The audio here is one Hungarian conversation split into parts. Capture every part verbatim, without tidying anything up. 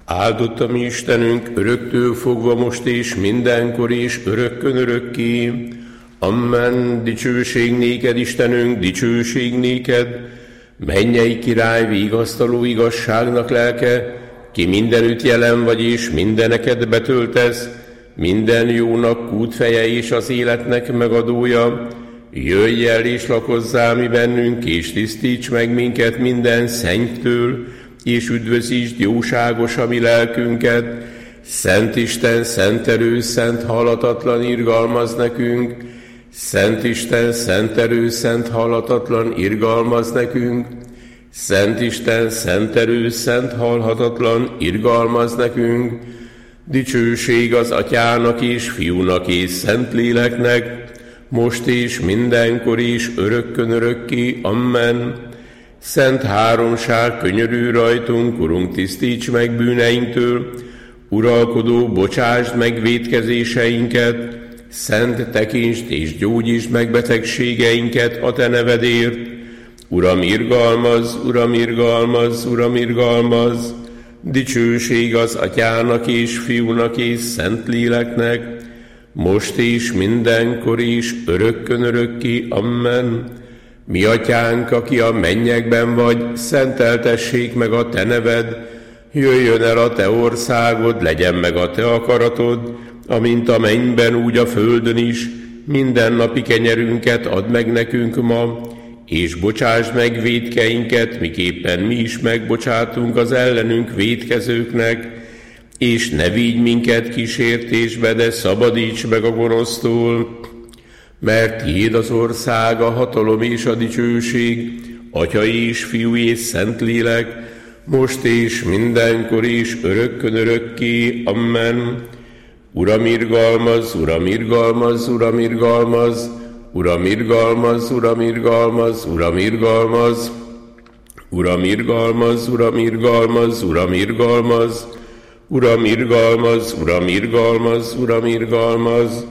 Áldott a mi Istenünk, öröktől fogva most és mindenkor és örökkön örökké. Amen. Dicsőség néked, Istenünk, dicsőség néked, mennyei király, vigasztaló igazságnak lelke, ki mindenütt jelen vagy és mindeneket betöltesz, minden jónak kútfeje és az életnek megadója. Jöjj el és lakozzál mi bennünk, és tisztíts meg minket minden szennytől, és üdvözítsd jóságos a mi lelkünket. Szent Isten, szent erő, szent halatatlan irgalmaz nekünk. Szent Isten, szent erő, szent halatatlan irgalmaz nekünk. Szent Isten, szent erő, szent halhatatlan irgalmaz nekünk. Dicsőség az Atyának és Fiúnak és Szentléleknek, most és mindenkor és örökkön örökké. Amen. Szent háromság, könyörülj rajtunk, Urunk, tisztíts meg bűneinktől, uralkodó, bocsásd meg vétkezéseinket, szent tekintsd és gyógyítsd meg betegségeinket a te nevedért. Uram, irgalmaz, Uram, irgalmaz, Uram, irgalmaz. Dicsőség az Atyának és Fiúnak és Szentléleknek, most és mindenkor is örökkön örökké. Amen. Mi Atyánk, aki a mennyekben vagy, szenteltessék meg a te neved, jöjjön el a te országod, legyen meg a te akaratod, amint a mennyben, úgy a földön is. Minden napi kenyerünket add meg nekünk ma, és bocsásd meg vétkeinket, miképpen mi is megbocsátunk az ellenünk vétkezőknek, és ne vigy minket kísértésbe, de szabadíts meg a gonosztól, mert tiéd az ország, a hatalom és a dicsőség, Atya és Fiú és Szentlélek, most és mindenkor és örökkön örökké. Amen. Uram, irgalmaz, Uram, irgalmaz, Uram, irgalmaz, Uram, irgalmaz, Uram, irgalmaz, Uram, irgalmaz, Uram, irgalmaz, Uram, irgalmaz, Uram, irgalmaz, Uram, irgalmaz, Uram, irgalmaz, Uram, irgalmaz.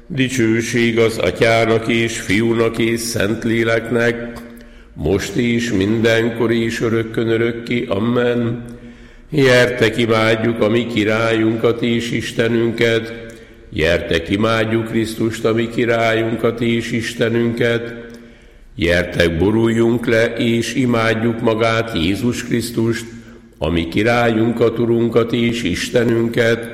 Dicsőség az Atyának és Fiúnak és Szentléleknek, most is, mindenkor és örökkön örökké. Amen. Gyertek, imádjuk a mi királyunkat és Istenünket, gyertek, imádjuk Krisztust, a mi királyunkat és Istenünket, gyertek, boruljunk le és imádjuk magát, Jézus Krisztust, a mi királyunkat, Urunkat és Istenünket.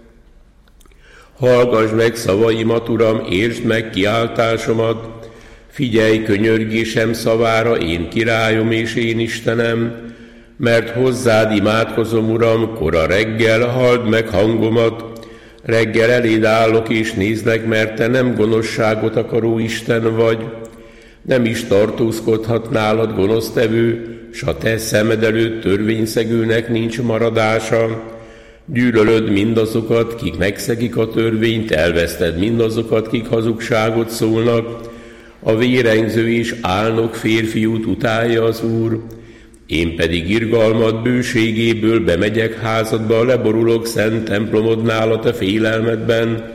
Hallgass meg szavaimat, Uram, értsd meg kiáltásomat, figyelj könyörgésem szavára, én királyom és én Istenem, mert hozzád imádkozom, Uram, kora reggel, halld meg hangomat, reggel eléd állok és nézlek, mert te nem gonoszságot akaró Isten vagy, nem is tartózkodhat nálad gonosztevő, s a te szemed előtt törvényszegőnek nincs maradása. Gyűlölöd mindazokat, kik megszegik a törvényt, elveszted mindazokat, kik hazugságot szólnak. A vérengző és álnok férfiút utálja az Úr. Én pedig irgalmad bőségéből bemegyek házadba, leborulok szent templomodnál a te félelmedben.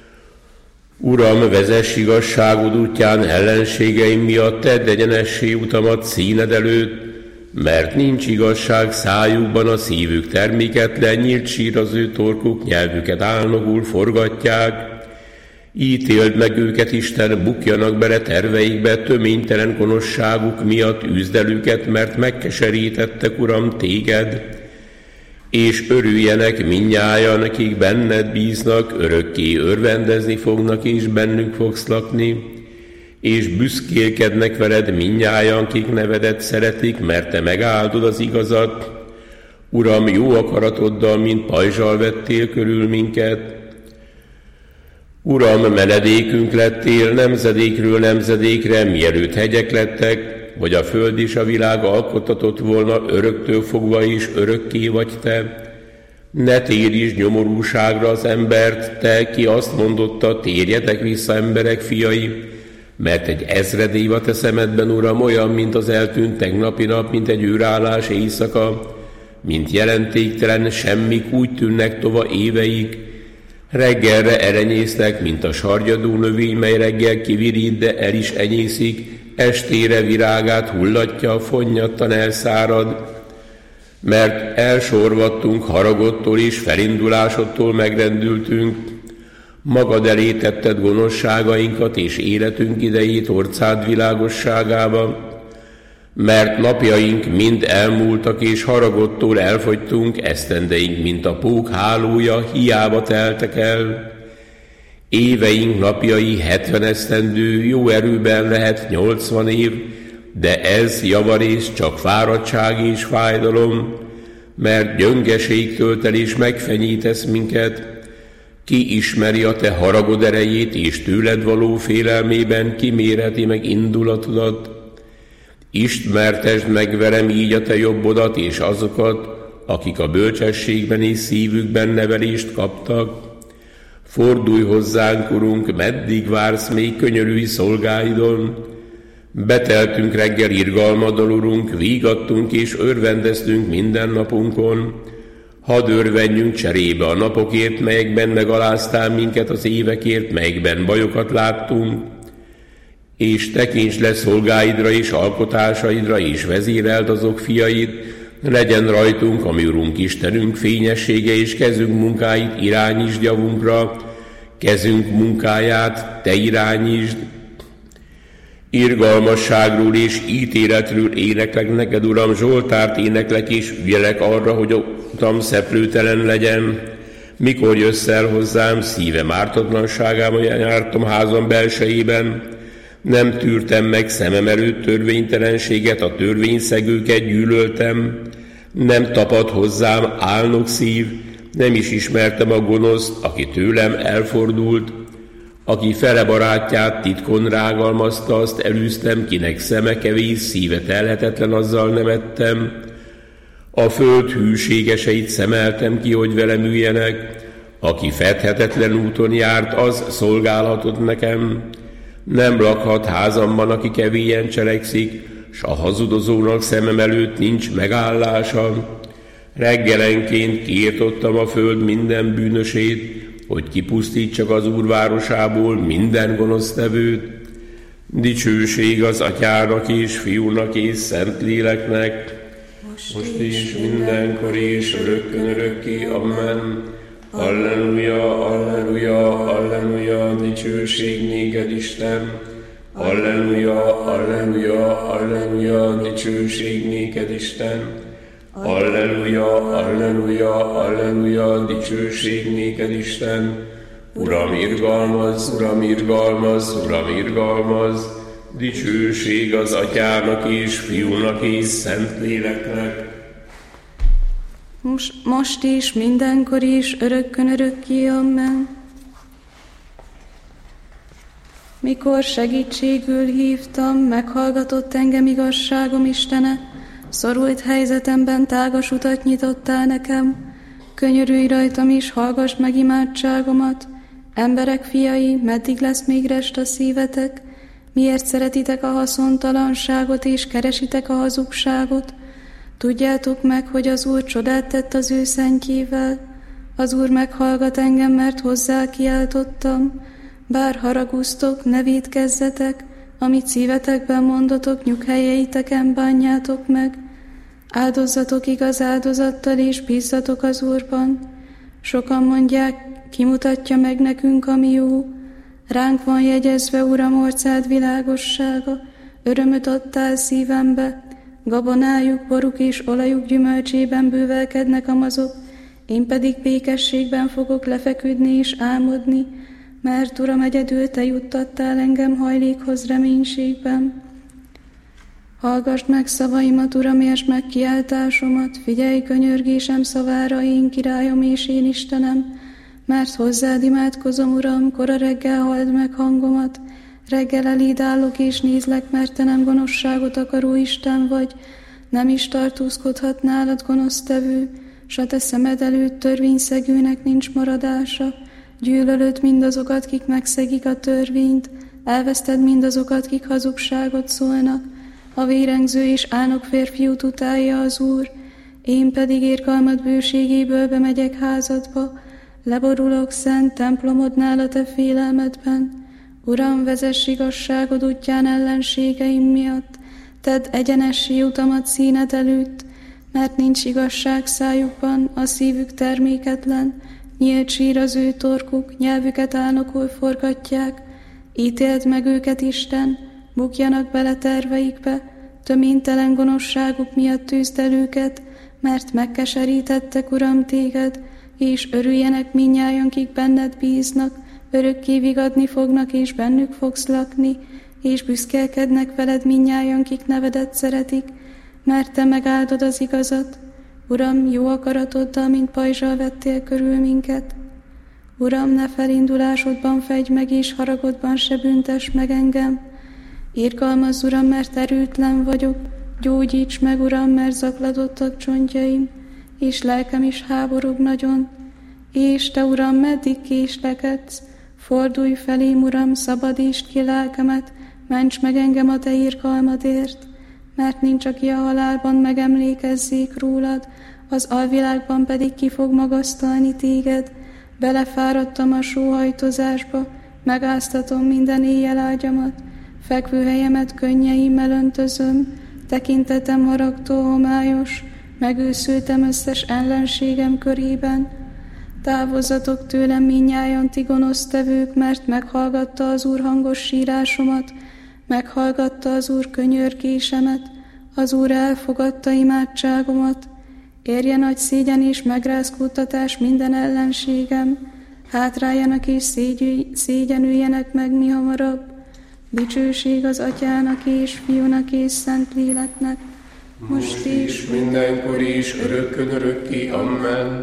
Uram, vezess igazságod útján ellenségeim miatt, tedd egyenessé utamat színed előtt, mert nincs igazság szájukban, a szívük terméketlen, nyílt sír az ő torkuk, nyelvüket álnokul forgatják. Ítéld meg őket, Isten, bukjanak bele terveikbe, töménytelen gonoszságuk miatt üzd el őket, mert megkeserítettek, Uram, téged. És örüljenek mindnyájan, akik benned bíznak, örökké örvendezni fognak, és bennük fogsz lakni. És büszkélkednek veled mindnyájan, akik nevedet szeretik, mert te megáldod az igazat. Uram, jó akaratoddal, mint pajzsal vettél körül minket. Uram, menedékünk lettél nemzedékről nemzedékre, mielőtt hegyek lettek, vagy a föld és a világ alkottatott volna, öröktől fogva is örökké vagy te. Ne térítsd nyomorúságra az embert, te, ki azt mondotta, térjetek vissza, emberek fiai, mert egy ezred év a te szemedben, Uram, olyan, mint az eltűnt tegnapi nap, mint egy őrállás éjszaka, mint jelentéktelen semmik, úgy tűnnek tova éveik. Reggelre erenyésznek, mint a sargyadó növény, mely reggel kivirít, de el is enyészik, estére virágát hullatja, fonnyattan elszárad. mert elsorvadtunk haragodtól és felindulásodtól megrendültünk, magad elé tetted gonoszságainkat és életünk idejét orcád világosságába, mert napjaink mind elmúltak és haragodtól elfogytunk, esztendeink, mint a pók hálója, hiába teltek el. Éveink napjai hetven esztendő, jó erőben lehet nyolcvan év, de ez javarészt csak fáradtság és fájdalom, mert gyöngeségtől tel is megfenyítesz minket. Ki ismeri a te haragod erejét, és tőled való félelmében kimérheti meg indulatodat? Ismertesd meg velem így a te jobbodat, és azokat, akik a bölcsességben és szívükben nevelést kaptak. Fordulj hozzánk, Urunk, meddig vársz még, könyörülj szolgáidon? Beteltünk reggel irgalmaddal, Urunk, vígadtunk és örvendeztünk minden napunkon. Hadd örvenjünk cserébe a napokért, melyekben megaláztál minket, az évekért, melyekben bajokat láttunk, és tekints le szolgáidra és alkotásaidra, és vezéreld azok fiait, legyen rajtunk, ami Urunk Istenünk fényessége, és kezünk munkáit irányítsd javunkra, kezünk munkáját te irányítsd. Irgalmasságról és ítéletről éneklek neked, Uram, Zsoltárt éneklek, és ügyelek arra, hogy a utam szeplőtelen legyen. Mikor jössz el hozzám, szívem ártatlanságában jártam házam belsejében, nem tűrtem meg szemem előtt törvénytelenséget, a törvényszegőket gyűlöltem, nem tapad hozzám álnok szív, nem is ismertem a gonoszt, aki tőlem elfordult, aki fele barátját titkon rágalmazta, azt elűztem, kinek szeme kevés, szíve telhetetlen, azzal nevettem. A föld hűségeseit szemeltem ki, hogy velem üljenek, aki fedhetetlen úton járt, az szolgálhatott nekem. Nem lakhat házamban, aki kevélyen cselekszik, s a hazudozónak szemem előtt nincs megállása. Reggelenként kiirtottam a föld minden bűnösét, hogy kipusztítsak az Úr városából minden gonosztevőt. Dicsőség az Atyának és Fiúnak és Szentléleknek, most, most és mindenkor és örökkön örökké. Amen. Alleluja, alleluja, alleluja, dicsőség néked, Isten. Alleluja, alleluja, alleluja, dicsőség néked, Isten. Alleluja, alleluja, alleluja, dicsőség néked, Isten. Uram, irgalmaz, Uram, irgalmaz, Uram, irgalmaz, dicsőség az Atyának és Fiúnak és Szentléleknek. Most, most is, mindenkor is, örökkön örökké. Amen. Mikor segítségül hívtam, meghallgatott engem igazságom Istene, szorult helyzetemben tágas utat nyitottál nekem, könyörülj rajtam is, hallgass meg imádságomat. Emberek fiai, meddig lesz még rest a szívetek? Miért szeretitek a haszontalanságot és keresitek a hazugságot? Tudjátok meg, hogy az Úr csodát tett az ő szentjével. Az Úr meghallgat engem, mert hozzá kiáltottam. Bár haraguztok, ne vétkezzetek, amit szívetekben mondotok, nyughelyeiteken bánjátok meg. Áldozzatok igaz áldozattal, és bízzatok az Úrban. Sokan mondják, ki mutatja meg nekünk, ami jó. Ránk van jegyezve, Uram, orcád világossága, örömöt adtál szívembe. Gabonájuk, boruk és olajuk gyümölcsében bővelkednek a mazok, én pedig békességben fogok lefeküdni és álmodni, mert Uram, egyedül te juttattál engem hajlékhoz reménységben. Hallgassd meg szavaimat, Uram, értsd meg kiáltásomat, figyelj könyörgésem szavára, én királyom és én Istenem, mert hozzád imádkozom, Uram, kora reggel halld meg hangomat, reggel eléd állok és nézlek, mert te nem gonoszságot akaró Isten vagy, nem is tartózkodhat nálad gonosztevő, s a te szemed előtt törvényszegőnek nincs maradása. Gyűlölöd mindazokat, kik megszegik a törvényt, elveszted mindazokat, kik hazugságot szólnak. A vérengző és álnok férfiút utálja az Úr, én pedig irgalmad bőségéből bemegyek házadba, leborulok szent templomodnál a te félelmedben. Uram, vezess igazságod útján ellenségeim miatt, tedd egyenessé utamat színed előtt, mert nincs igazság szájukban, a szívük terméketlen, nyílt sír az ő torkuk, nyelvüket álnokul forgatják. Ítéld meg őket, Isten, bukjanak bele terveikbe, töménytelen gonoszságuk miatt tűzd el őket, mert megkeserítettek, Uram, téged, és örüljenek mindnyájan, kik benned bíznak, örökké vigadni fognak, és bennük fogsz lakni, és büszkélkednek veled mindnyájan, kik nevedet szeretik, mert te megáldod az igazat. Uram, jó akaratoddal, mint pajzsal vettél körül minket. Uram, ne felindulásodban fegy meg, és haragodban se büntess meg engem. Irgalmazz, Uram, mert erőtlen vagyok, gyógyíts meg, Uram, mert zaklatottak csontjaim, és lelkem is háborog nagyon. És te, Uram, meddig késlekedsz? Fordulj felém, Uram, szabadítsd ki lelkemet, ments meg engem a te irgalmadért, mert nincs, aki a halálban megemlékezzék rólad, az alvilágban pedig ki fog magasztalni téged. Belefáradtam a sóhajtozásba, megáztatom minden éjjelágyamat, fekvőhelyemet könnyeimmel öntözöm, tekintetem haragtól homályos, megőszültem összes ellenségem körében. Távozzatok tőlem mindnyájan, ti gonosztevők, mert meghallgatta az Úr hangos sírásomat, meghallgatta az Úr könyörgésemet, az Úr elfogadta imádságomat. Érje nagy szégyen és megrázkódtatás minden ellenségem, hátráljanak és szégy, szégyenüljenek meg mi hamarabb. Dicsőség az Atyának és Fiúnak és Szentléleknek, most is, mindenkor is, örökkön örökké. Amen.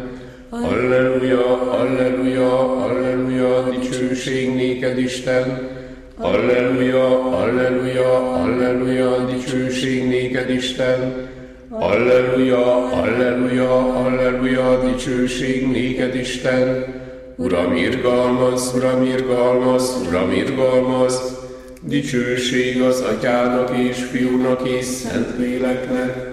Alleluja, alleluja, alleluja, dicsőség néked, Isten. Alleluja, alleluja, alleluja, dicsőség néked, Isten. Alleluja, alleluja, alleluja, dicsőség néked, Isten. Uram, irgalmaz, Uram, irgalmaz, Uram, irgalmaz, dicsőség az Atyának és Fiúnak és Szentléleknek.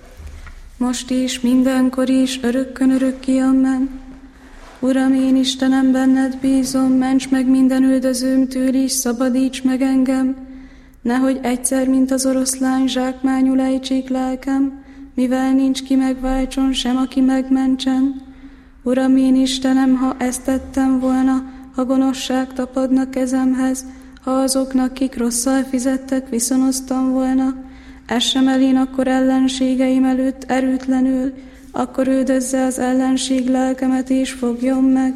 Most is, mindenkor is, örökkön örökké. Amen. Uram, én Istenem, benned bízom, ments meg minden üldözőmtől is, szabadíts meg engem, nehogy egyszer, mint az oroszlány, zsákmányul ejtsék lelkem, mivel nincs ki megváltson, sem aki megmentsen. Uram, én Istenem, ha ezt tettem volna, ha gonoszság tapadna kezemhez, ha azoknak, kik rosszal fizettek, viszonoztam volna, essem el én akkor ellenségeim előtt erőtlenül, akkor üldözze az ellenség lelkemet és fogjon meg.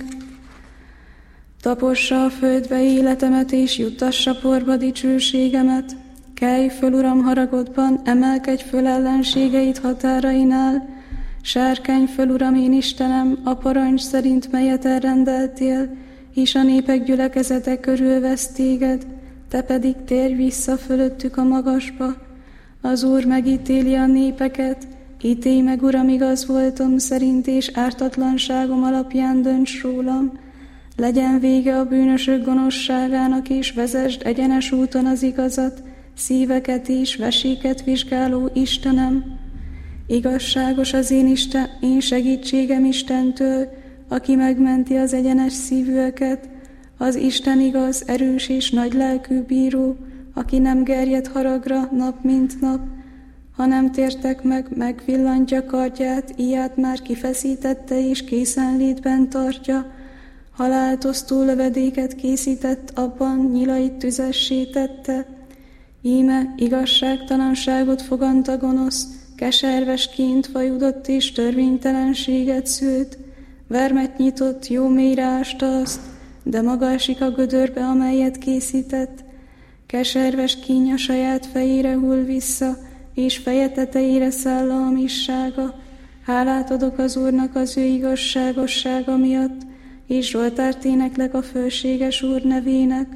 Tapossa a földbe életemet és juttassa porba dicsőségemet. Kelj föl, Uram, haragodban, emelkedj föl ellenségeid határainál. Sárkánj föl, Uram, én Istenem, a parancs szerint, melyet elrendeltél, és a népek gyülekezete körülvesz téged, te pedig térj vissza fölöttük a magasba. Az Úr megítéli a népeket, ítélj meg, Uram, igaz voltom szerint, és ártatlanságom alapján dönts rólam. Legyen vége a bűnösök gonoszságának, és vezesd egyenes úton az igazat, szíveket és veséket vizsgáló Istenem. Igazságos az én, Isten, én segítségem Istentől, aki megmenti az egyenes szívűeket, az Isten igaz, erős és nagylelkű bíró, aki nem gerjed haragra nap mint nap. Ha nem tértek meg, megvillantja kardját, íját már kifeszítette és készenlétben tartja. Haláltosztó lövedéket készített, abban nyilait tüzessé tette. Íme igazságtalanságot fogant a gonosz, keserves ként vajudott és törvénytelenséget szült. Vermet nyitott, jó mélyre ásta azt, de maga esik a gödörbe, amelyet készített. Keserves kíny a saját fejére hull vissza, és feje tetejére száll a hamissága. Hálát adok az Úrnak az ő igazságossága miatt, és Zsoltárt éneklek a fölséges Úr nevének.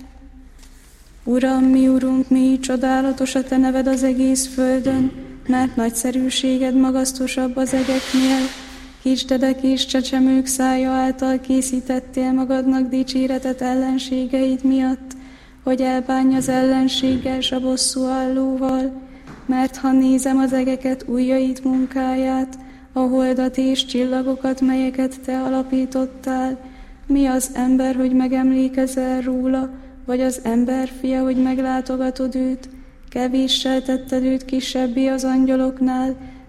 Uram, mi Urunk, mi csodálatos a te neved az egész földön, mert nagyszerűséged magasztosabb az egeknél. Kicsdedek és csecsemők szája által készítettél magadnak dicséretet ellenségeid miatt, hogy elbánj az ellenséggel s a bosszúállóval, mert ha nézem az egeket, ujjaid munkáját, a holdat és csillagokat, melyeket te alapítottál, mi az ember, hogy megemlékezel róla, vagy az ember fia, hogy meglátogatod őt? Kevéssel tetted őt kisebbé az angyaloknál,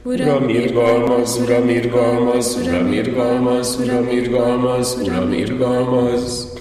Uram, irgalmaz, Uram, irgalmaz, Uram, irgalmaz, Uram, irgalmaz, Uram, irgalmaz.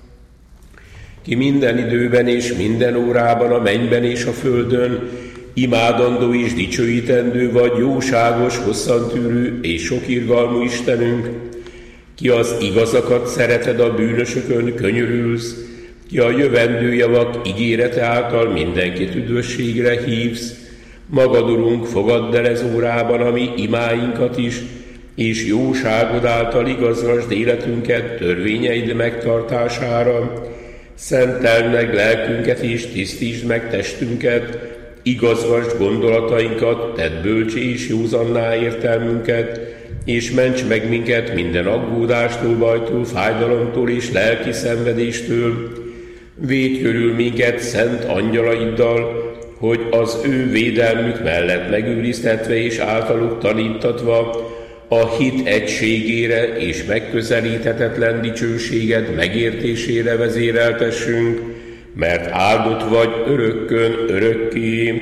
Ki minden időben és minden órában a mennyben és a földön imádandó és dicsőítendő vagy, jóságos, hosszantűrő és sok irgalmú Istenünk, ki az igazakat szereted, a bűnösökön könyörülsz, ki a jövendő javak ígérete által mindenkit üdvösségre hívsz, magad, Urunk, fogadd el ez órában a mi imáinkat is, és jóságod által igazgasd életünket törvényeid megtartására. Szenteld meg lelkünket és tisztítsd meg testünket, igazgasd gondolatainkat, tedd bölcsé és józanná értelmünket, és ments meg minket minden aggódástól, bajtól, fájdalomtól és lelki szenvedéstől. Védj körül minket szent angyalaiddal, hogy az ő védelmük mellett megőriztetve és általuk tanítatva a hit egységére és megközelíthetetlen dicsőséged megértésére vezéreltessünk, mert áldott vagy örökkön örökké.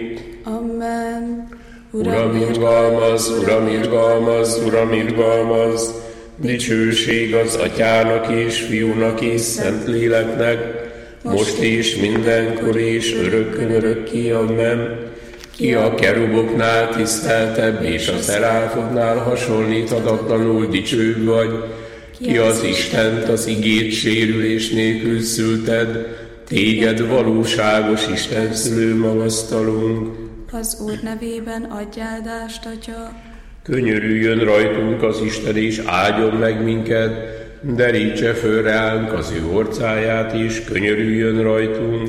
Amen. Uram, irgalmaz, Uram, irgalmaz, Uram, irgalmaz, dicsőség az Atyának és Fiúnak és Szentléleknek, most és mindenkor és örökkön örökké. Amen. Ki a keruboknál tiszteltebb, és a szeráfoknál hasonlíthatatlanul dicsőbb vagy, ki az Istent az igét sérülés nélkül szülted, téged valóságos Isten szülő magasztalunk. Az Úr nevében adj áldást, Atya. Könyörüljön rajtunk az Isten, és áldjon meg minket, derítse föl ránk az ő orcáját, és könyörüljön rajtunk.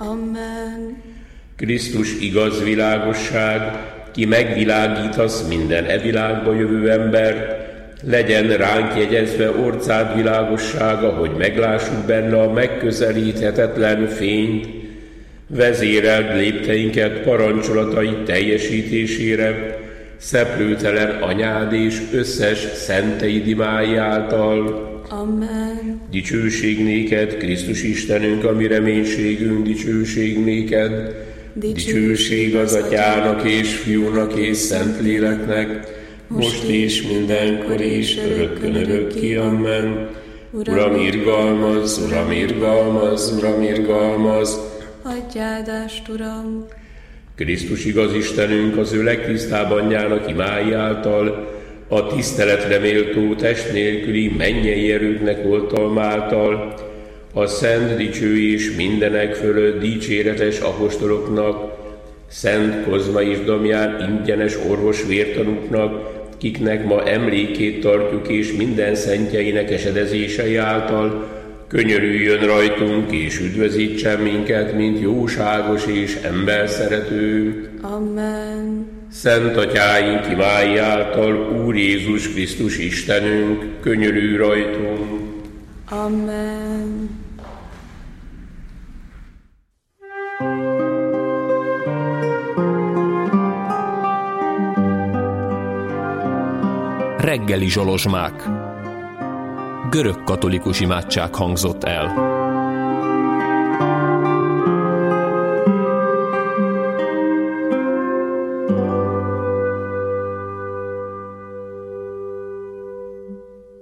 Amen. Krisztus igaz világosság, ki megvilágítasz minden e világba jövő embert, legyen ránk jegyezve orcád világossága, hogy meglássuk benne a megközelíthetetlen fényt. Vezéreld lépteinket parancsolatai teljesítésére, szeplőtelen anyád és összes szenteid imái által. Amen. Dicsőség néked, Krisztus Istenünk, a mi reménységünk, dicsőség néked, dicsőség az Atyának és Fiúnak és Szentléleknek, most és mindenkor és örökkön örökké. Amen. Uram, irgalmaz, Uram, irgalmaz, Uram, irgalmaz. Adj áldást, Uram. Krisztus igaz Istenünk, az ő legtisztább anyjának imái által, a tiszteletre méltó test nélküli mennyei erőknek oltalmáltal, a szent, dicső és mindenek fölött dicséretes apostoloknak, Szent Kozma és Damján ingyenes orvos vértanúknak, kiknek ma emlékét tartjuk, és minden szentjeinek esedezései által könyörüljön rajtunk, és üdvözítsen minket, mint jóságos és emberszerető. Amen. Szent Atyáink imái által Úr Jézus Krisztus Istenünk, könyörülj rajtunk. Amen. Reggeli zsolozsmák. Görög katolikus imádság hangzott el.